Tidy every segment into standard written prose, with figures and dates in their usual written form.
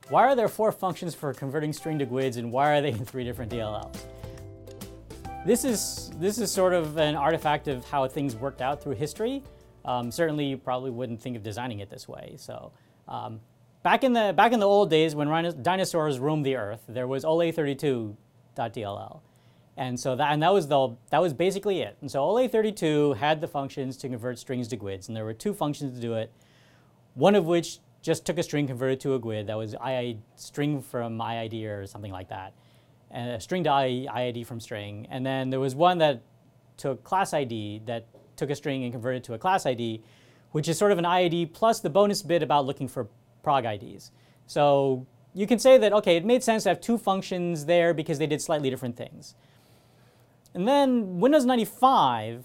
Why are there 4 functions for converting string to GWIDs, and why are they in 3 different DLLs? This is sort of an artifact of how things worked out through history. Certainly, you probably wouldn't think of designing it this way. So, back in the old days when dinosaurs roamed the earth, there was OLE32.dll, and so that was basically it. And so OLE32 had the functions to convert strings to GWIDs, and there were 2 functions to do it. One of which just took a string, converted to a GWID. That was string from IID or something like that. And a string to IID from string. And then there was one that took class ID that took a string and converted to a class ID, which is sort of an IID plus the bonus bit about looking for prog IDs. So you can say that, okay, it made sense to have 2 functions there because they did slightly different things. And then Windows 95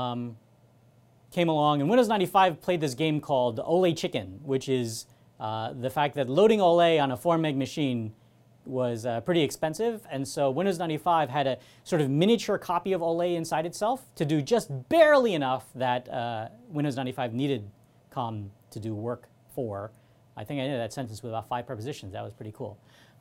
came along, and Windows 95 played this game called Ole Chicken, which is the fact that loading Ole on a 4 meg machine was pretty expensive, and so Windows 95 had a sort of miniature copy of Ole inside itself to do just barely enough that Windows 95 needed COM to do work for. I think I ended that sentence with about 5 prepositions. That was pretty cool.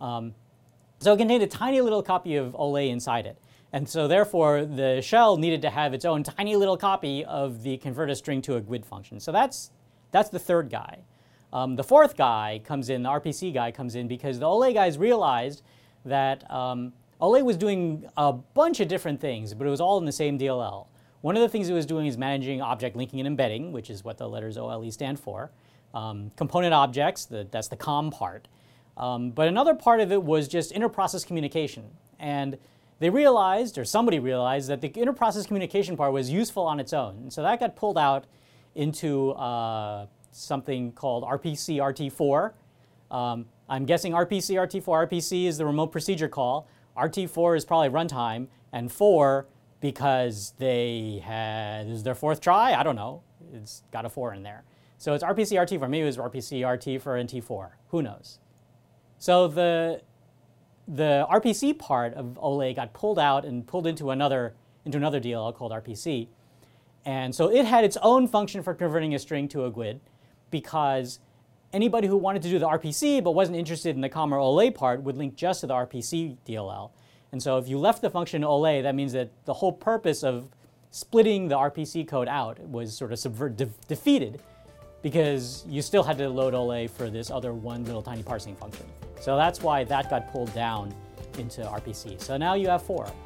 So it contained a tiny little copy of Ole inside it. And so therefore, the shell needed to have its own tiny little copy of the convert a string to a GWID function. So that's the third guy. The fourth guy comes in, the RPC guy comes in, because the Ole guys realized that Ole was doing a bunch of different things, but it was all in the same DLL. One of the things it was doing is managing object linking and embedding, which is what the letters OLE stand for. Component objects, that's the COM part. But another part of it was just inter-process communication. And they realized, or somebody realized, that the inter-process communication part was useful on its own. And so that got pulled out into something called RPC RT4. I'm guessing RPC RT4. RPC is the remote procedure call. RT4 is probably runtime. And 4, because this is their 4th try? I don't know. It's got a 4 in there. So it's RPC RT4. Maybe it was RPC RT for NT4. Who knows? So the RPC part of Ole got pulled out and pulled into another DLL called RPC. And so it had its own function for converting a string to a GWID, because anybody who wanted to do the RPC but wasn't interested in the COM or Ole part would link just to the RPC DLL. And so if you left the function Ole, that means that the whole purpose of splitting the RPC code out was sort of defeated, because you still had to load Ole for this other one little tiny parsing function. So that's why that got pulled down into RPC. So now you have 4.